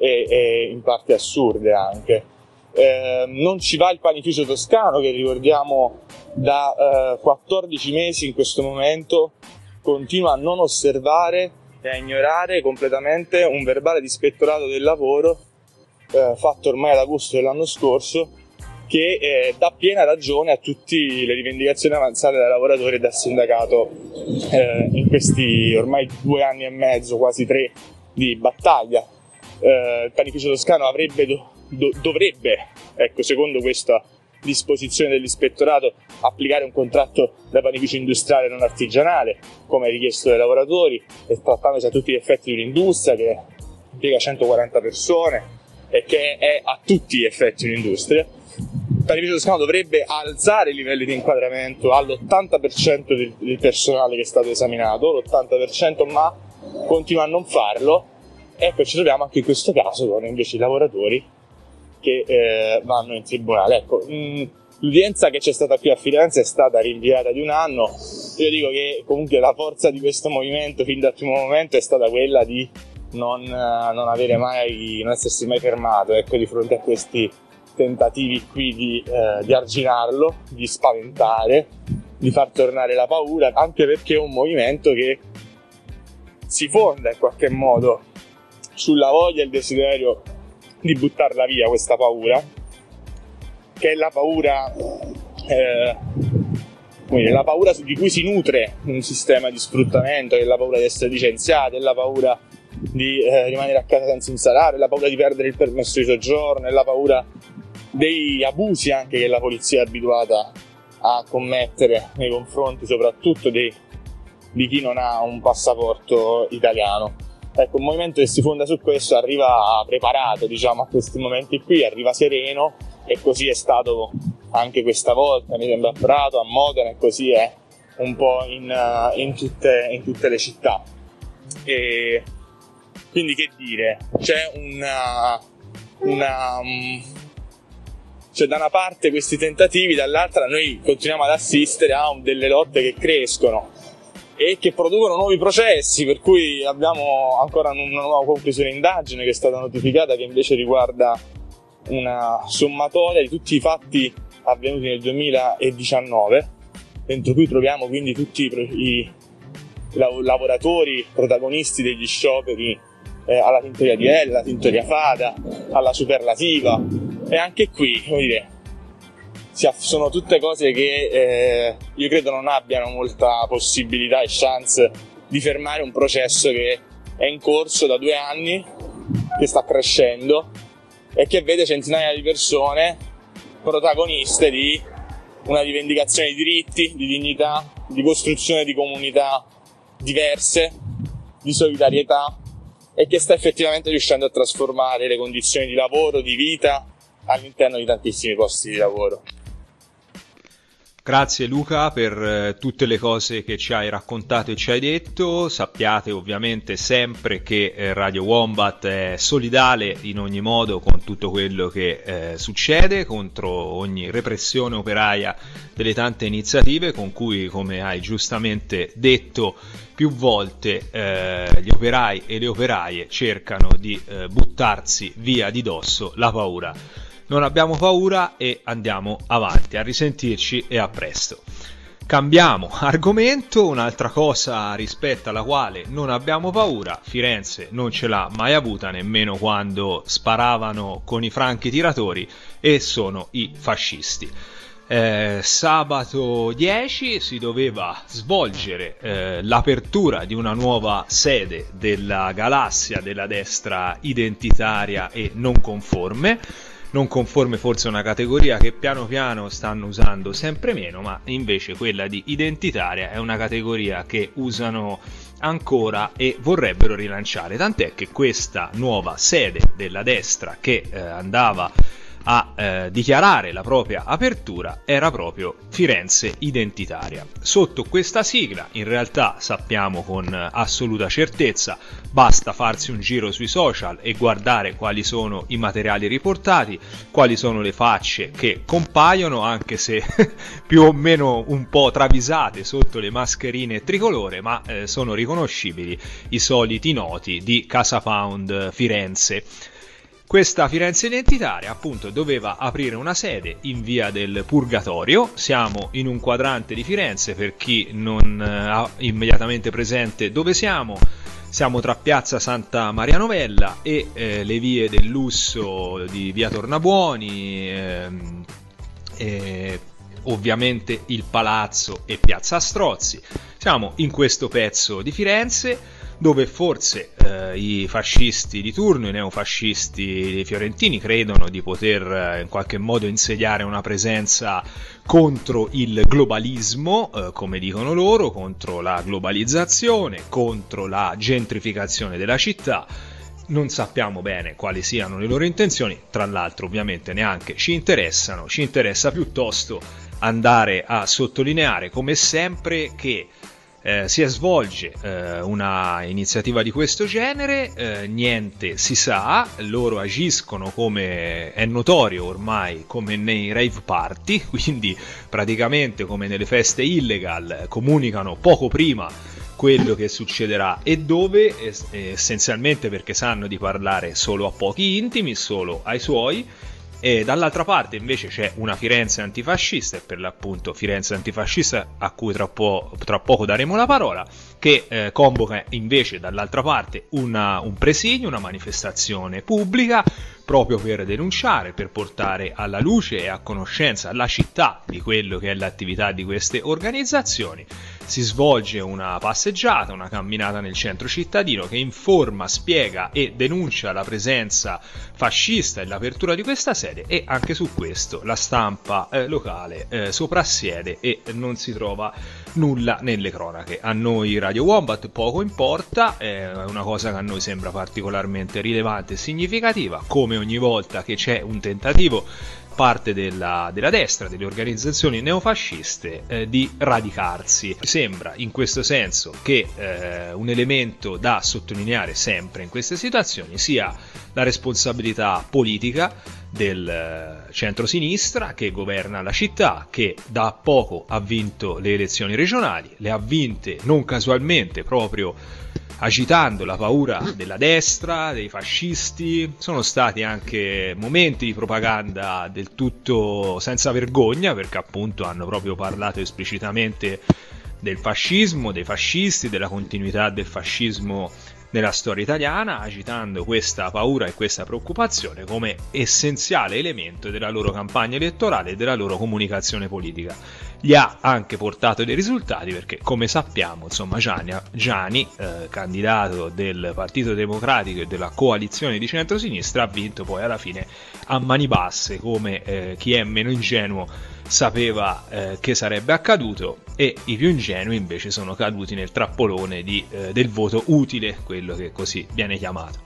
e in parte assurde anche. Non ci va il panificio toscano, che ricordiamo da 14 mesi in questo momento continua a non osservare e a ignorare completamente un verbale di ispettorato del lavoro fatto ormai ad agosto dell'anno scorso, che dà piena ragione a tutte le rivendicazioni avanzate dai lavoratori e dal sindacato in questi ormai 2 anni e mezzo, quasi 3, di battaglia. Il panificio toscano dovrebbe, ecco, secondo questa disposizione dell'ispettorato, applicare un contratto da panificio industriale non artigianale, come richiesto dai lavoratori, e trattandosi a tutti gli effetti di un'industria che impiega 140 persone e che è a tutti gli effetti un'industria. Il panificio toscano dovrebbe alzare i livelli di inquadramento all'80% del personale che è stato esaminato, l'80%, ma continua a non farlo. Ecco, ci troviamo anche in questo caso con invece i lavoratori che vanno in tribunale. Ecco, l'udienza che c'è stata qui a Firenze è stata rinviata di 1 anno. Io dico che comunque la forza di questo movimento fin dal primo momento è stata quella di non essersi mai fermato, ecco, di fronte a questi tentativi qui di arginarlo, di spaventare, di far tornare la paura, anche perché è un movimento che si fonda in qualche modo sulla voglia e il desiderio di buttarla via questa paura, che è la paura di cui si nutre un sistema di sfruttamento, che è la paura di essere licenziati, è la paura di rimanere a casa senza un salario, è la paura di perdere il permesso di soggiorno, è la paura dei abusi anche che la polizia è abituata a commettere nei confronti soprattutto di chi non ha un passaporto italiano. Ecco, un movimento che si fonda su questo arriva preparato, diciamo, a questi momenti qui, arriva sereno, e così è stato anche questa volta, mi sembra a Prato, a Modena, e così è un po' in tutte le città. E quindi, che dire, c'è da una parte questi tentativi, dall'altra noi continuiamo ad assistere a delle lotte che crescono e che producono nuovi processi, per cui abbiamo ancora una nuova conclusione indagine che è stata notificata, che invece riguarda una sommatoria di tutti i fatti avvenuti nel 2019, dentro cui troviamo quindi tutti i lavoratori protagonisti degli scioperi, alla Tintoria di L, alla Tintoria Fada, alla Superlativa, e anche qui, come dire, sono tutte cose che io credo non abbiano molta possibilità e chance di fermare un processo che è in corso da 2 anni, che sta crescendo e che vede centinaia di persone protagoniste di una rivendicazione di diritti, di dignità, di costruzione di comunità diverse, di solidarietà, e che sta effettivamente riuscendo a trasformare le condizioni di lavoro, di vita all'interno di tantissimi posti di lavoro. Grazie Luca per tutte le cose che ci hai raccontato e ci hai detto. Sappiate ovviamente sempre che Radio Wombat è solidale in ogni modo con tutto quello che succede, contro ogni repressione operaia delle tante iniziative con cui, come hai giustamente detto più volte, gli operai e le operaie cercano di buttarsi via di dosso la paura. Non abbiamo paura e andiamo avanti. A risentirci e a presto. Cambiamo argomento, un'altra cosa rispetto alla quale non abbiamo paura. Firenze non ce l'ha mai avuta, nemmeno quando sparavano con i franchi tiratori, e sono i fascisti. Sabato 10 si doveva svolgere l'apertura di una nuova sede della galassia della destra identitaria e non conforme. Non conforme forse è una categoria che piano piano stanno usando sempre meno, ma invece quella di identitaria è una categoria che usano ancora e vorrebbero rilanciare, tant'è che questa nuova sede della destra che andava a dichiarare la propria apertura era proprio Firenze Identitaria. Sotto questa sigla, in realtà sappiamo con assoluta certezza, basta farsi un giro sui social e guardare quali sono i materiali riportati, quali sono le facce che compaiono, anche se più o meno un po' travisate sotto le mascherine tricolore, ma sono riconoscibili i soliti noti di Casa Pound Firenze. Questa Firenze Identitaria appunto doveva aprire una sede in via del Purgatorio. Siamo in un quadrante di Firenze, per chi non ha immediatamente presente dove siamo. Siamo tra piazza Santa Maria Novella e le vie del lusso di via Tornabuoni, ovviamente il Palazzo e piazza Strozzi. Siamo in questo pezzo di Firenze dove forse i fascisti di turno, i neofascisti fiorentini, credono di poter in qualche modo insediare una presenza contro il globalismo, come dicono loro, contro la globalizzazione, contro la gentrificazione della città. Non sappiamo bene quali siano le loro intenzioni, tra l'altro ovviamente neanche ci interessano, ci interessa piuttosto andare a sottolineare come sempre che si svolge una iniziativa di questo genere, niente si sa, loro agiscono come è notorio ormai come nei rave party, quindi praticamente come nelle feste illegal, comunicano poco prima quello che succederà e dove, essenzialmente perché sanno di parlare solo a pochi intimi, solo ai suoi. E dall'altra parte invece c'è una Firenze antifascista, e per l'appunto Firenze antifascista a cui tra poco daremo la parola, che convoca invece dall'altra parte un presidio, una manifestazione pubblica proprio per denunciare, per portare alla luce e a conoscenza la città di quello che è l'attività di queste organizzazioni. Si svolge una passeggiata, una camminata nel centro cittadino che informa, spiega e denuncia la presenza fascista e l'apertura di questa sede, e anche su questo la stampa locale soprassiede e non si trova nulla nelle cronache. A noi Radio Wombat poco importa, è una cosa che a noi sembra particolarmente rilevante e significativa, come ogni volta che c'è un tentativo parte della destra, delle organizzazioni neofasciste, di radicarsi. Sembra in questo senso che un elemento da sottolineare sempre in queste situazioni sia la responsabilità politica del centrosinistra che governa la città, che da poco ha vinto le elezioni regionali, le ha vinte non casualmente proprio agitando la paura della destra, dei fascisti. Sono stati anche momenti di propaganda del tutto senza vergogna, perché appunto hanno proprio parlato esplicitamente del fascismo, dei fascisti, della continuità del fascismo nella storia italiana, agitando questa paura e questa preoccupazione come essenziale elemento della loro campagna elettorale e della loro comunicazione politica. Gli ha anche portato dei risultati, perché come sappiamo, insomma, Giani, candidato del Partito Democratico e della coalizione di centrosinistra, ha vinto poi alla fine a mani basse, come chi è meno ingenuo sapeva che sarebbe accaduto, e i più ingenui invece sono caduti nel trappolone del voto utile, quello che così viene chiamato.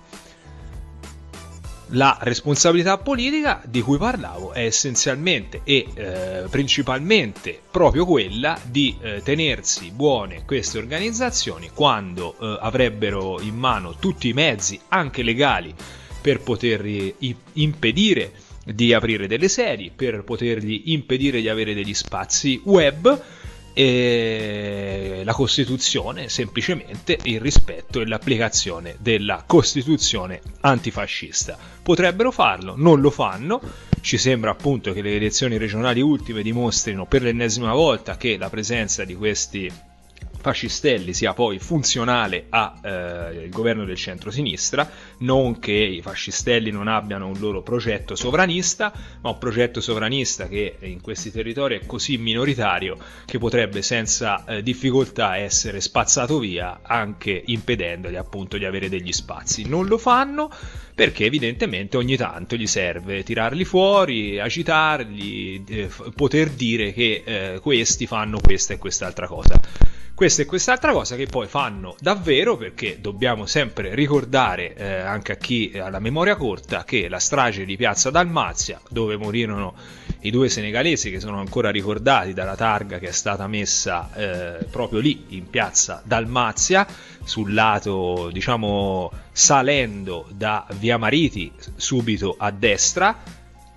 La responsabilità politica di cui parlavo è essenzialmente e principalmente proprio quella di tenersi buone queste organizzazioni quando avrebbero in mano tutti i mezzi, anche legali, per potergli impedire di aprire delle sedi, per potergli impedire di avere degli spazi web, e la Costituzione, semplicemente il rispetto e l'applicazione della Costituzione antifascista. Potrebbero farlo, non lo fanno. Ci sembra appunto che le elezioni regionali ultime dimostrino per l'ennesima volta che la presenza di questi fascistelli sia poi funzionale al governo del centro-sinistra, non che i fascistelli non abbiano un loro progetto sovranista, ma un progetto sovranista che in questi territori è così minoritario che potrebbe senza difficoltà essere spazzato via, anche impedendogli appunto di avere degli spazi. Non lo fanno perché evidentemente ogni tanto gli serve tirarli fuori, agitarli, poter dire che questi fanno questa e quest'altra cosa. Questa e quest'altra cosa che poi fanno davvero, perché dobbiamo sempre ricordare anche a chi ha la memoria corta che la strage di Piazza Dalmazia, dove morirono i 2 senegalesi che sono ancora ricordati dalla targa che è stata messa proprio lì in Piazza Dalmazia, sul lato diciamo salendo da Via Mariti subito a destra,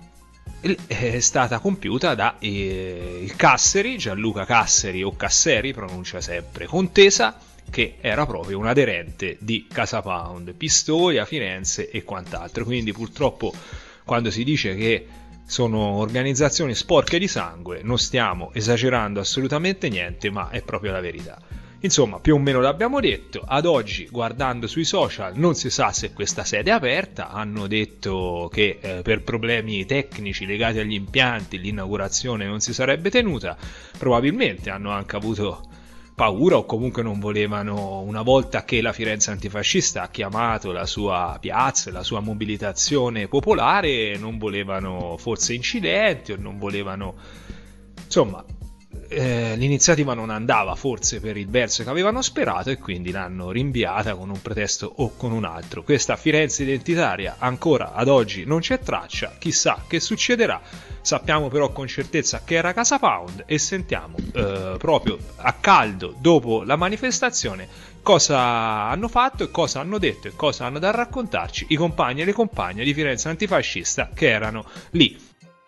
è stata compiuta da il Casseri, Gianluca Casseri o Casseri, pronuncia sempre contesa, che era proprio un aderente di Casa Pound, Pistoia, Firenze e quant'altro. Quindi purtroppo quando si dice che sono organizzazioni sporche di sangue non stiamo esagerando assolutamente niente, ma è proprio la verità. Insomma, più o meno l'abbiamo detto. Ad oggi, guardando sui social, non si sa se questa sede è aperta. Hanno detto che per problemi tecnici legati agli impianti l'inaugurazione non si sarebbe tenuta. Probabilmente hanno anche avuto paura o comunque non volevano, una volta che la Firenze Antifascista ha chiamato la sua piazza, la sua mobilitazione popolare, non volevano forse incidenti o non volevano... Insomma... l'iniziativa non andava forse per il verso che avevano sperato e quindi l'hanno rinviata con un pretesto o con un altro. Questa Firenze identitaria ancora ad oggi non c'è traccia, chissà che succederà. Sappiamo però con certezza che era Casa Pound e sentiamo proprio a caldo dopo la manifestazione cosa hanno fatto e cosa hanno detto e cosa hanno da raccontarci i compagni e le compagne di Firenze Antifascista che erano lì.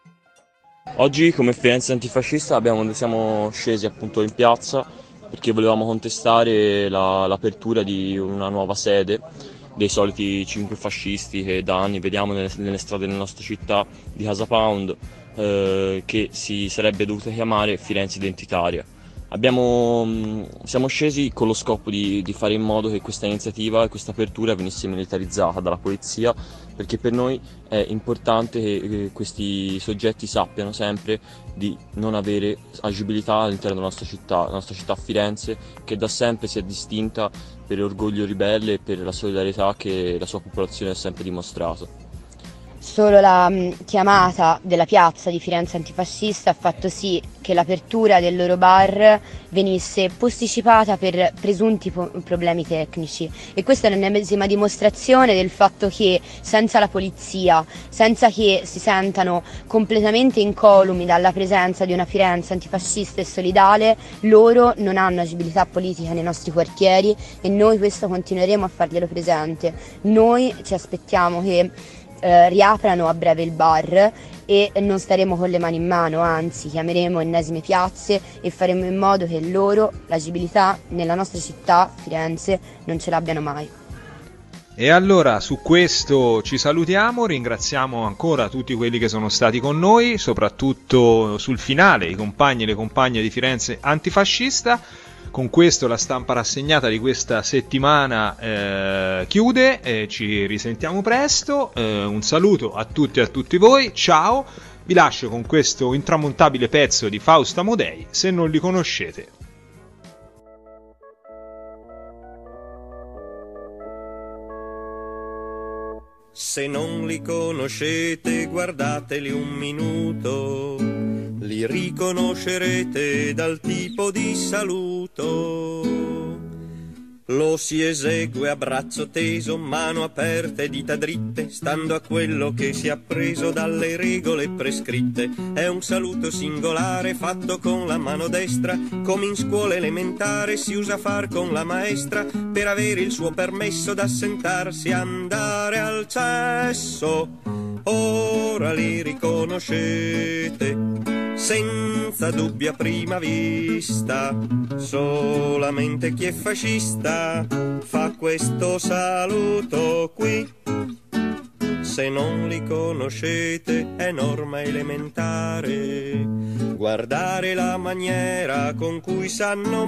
Oggi come Firenze Antifascista siamo scesi appunto in piazza perché volevamo contestare l'apertura di una nuova sede dei soliti 5 fascisti che da anni vediamo nelle strade della nostra città, di Casa Pound, che si sarebbe dovuta chiamare Firenze Identitaria. Siamo scesi con lo scopo di fare in modo che questa iniziativa e questa apertura venisse militarizzata dalla polizia, perché per noi è importante che questi soggetti sappiano sempre di non avere agibilità all'interno della nostra città. La nostra città Firenze, che da sempre si è distinta per l'orgoglio ribelle e per la solidarietà che la sua popolazione ha sempre dimostrato. Solo la chiamata della piazza di Firenze Antifascista ha fatto sì che l'apertura del loro bar venisse posticipata per presunti problemi tecnici, e questa è l'ennesima dimostrazione del fatto che senza la polizia, senza che si sentano completamente incolumi dalla presenza di una Firenze antifascista e solidale, loro non hanno agibilità politica nei nostri quartieri e noi questo continueremo a farglielo presente. Noi ci aspettiamo che riaprano a breve il bar e non staremo con le mani in mano, anzi chiameremo ennesime piazze e faremo in modo che loro l'agibilità nella nostra città, Firenze, non ce l'abbiano mai. E allora su questo ci salutiamo, ringraziamo ancora tutti quelli che sono stati con noi, soprattutto sul finale i compagni e le compagne di Firenze Antifascista. Con questo la stampa rassegnata di questa settimana chiude, ci risentiamo presto, un saluto a tutti e a tutti voi, ciao, vi lascio con questo intramontabile pezzo di Fausto Amodei, se non li conoscete. Se non li conoscete, guardateli un minuto, li riconoscerete dal tipo di saluto. Lo si esegue a braccio teso, mano aperta e dita dritte, stando a quello che si è appreso dalle regole prescritte. È un saluto singolare fatto con la mano destra, come in scuola elementare si usa far con la maestra per avere il suo permesso d'assentarsi e andare al cesso. Ora li riconoscete. senza dubbio a prima vista. Solamente chi è fascista fa questo saluto qui. Se non li conoscete è norma elementare guardare la maniera con cui sanno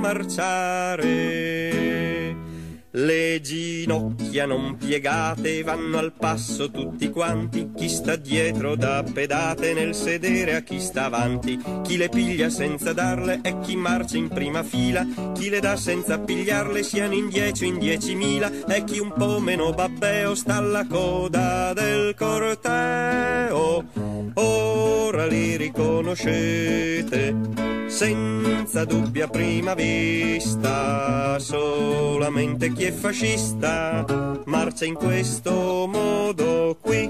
marciare. Le ginocchia non piegate vanno al passo tutti quanti, chi sta dietro dà pedate nel sedere a chi sta avanti, chi le piglia senza darle è chi marcia in prima fila, chi le dà senza pigliarle siano in 10 o in 10.000, e chi un po' meno babbeo sta alla coda del corteo. Ora li riconoscete senza dubbia prima vista, solamente chi è fascista marcia in questo modo qui.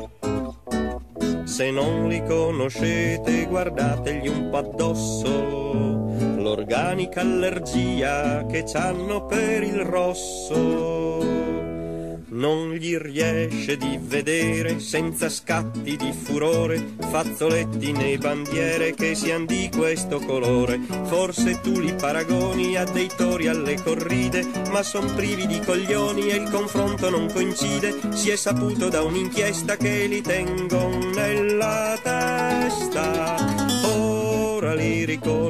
Se non li conoscete guardategli un po' addosso l'organica allergia che c'hanno per il rosso. Non gli riesce di vedere senza scatti di furore fazzoletti né bandiere che sian di questo colore. Forse tu li paragoni a dei tori alle corride, ma son privi di coglioni e il confronto non coincide. Si è saputo da un'inchiesta che li tengon nella testa. Ora li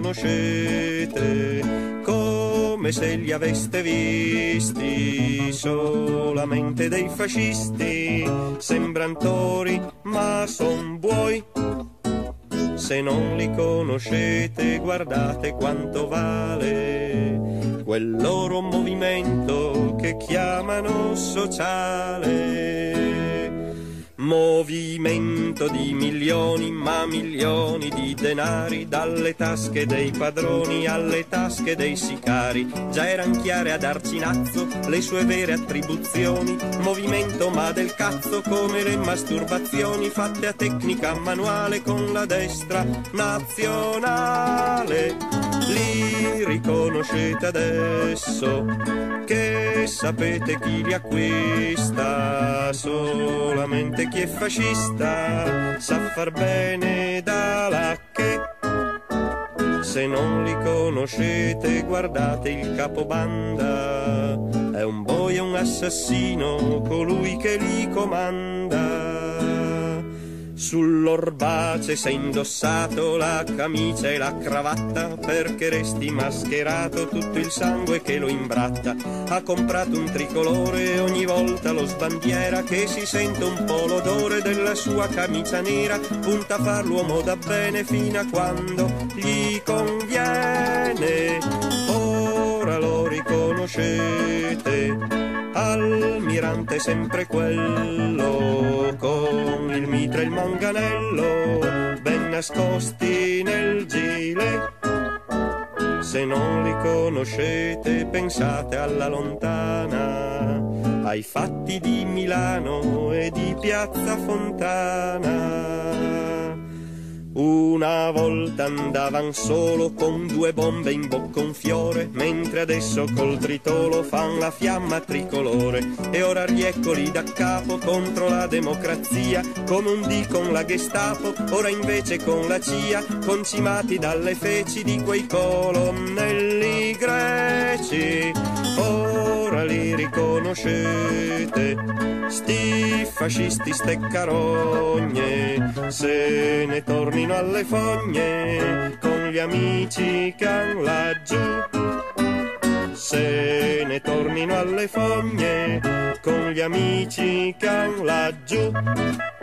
riconoscete come se li aveste visti, solamente dei fascisti, sembran tori ma son buoi. Se non li conoscete guardate quanto vale quel loro movimento che chiamano sociale. Movimento di milioni, ma milioni di denari, dalle tasche dei padroni alle tasche dei sicari. Già eran chiare ad Arcinazzo le sue vere attribuzioni. Movimento ma del cazzo come le masturbazioni fatte a tecnica manuale con la destra nazionale. Li riconoscete adesso che sapete chi li acquista, solamente chi è fascista sa far bene da là che. Se non li conoscete guardate il capobanda, è un boia, un assassino, colui che li comanda. Sull'orbace s'è indossato la camicia e la cravatta perché resti mascherato tutto il sangue che lo imbratta. Ha comprato un tricolore, ogni volta lo sbandiera, che si sente un po' l'odore della sua camicia nera. Punta a far l'uomo da bene fino a quando gli conviene. Ora lo riconoscete, almirante sempre quello, con il mitra e il manganello ben nascosti nel gilet. Se non li conoscete pensate alla lontana, ai fatti di Milano e di Piazza Fontana. Una volta andavan solo con 2 bombe in bocca un fiore, mentre adesso col tritolo fan la fiamma tricolore. E ora rieccoli da capo contro la democrazia, come un dì con la Gestapo, ora invece con la CIA, concimati dalle feci di quei colonnelli greci. Ora li riconoscete, sti fascisti, ste carogne, se ne tornino alle fogne con gli amici che han laggiù. Se ne tornino alle fogne con gli amici che han laggiù.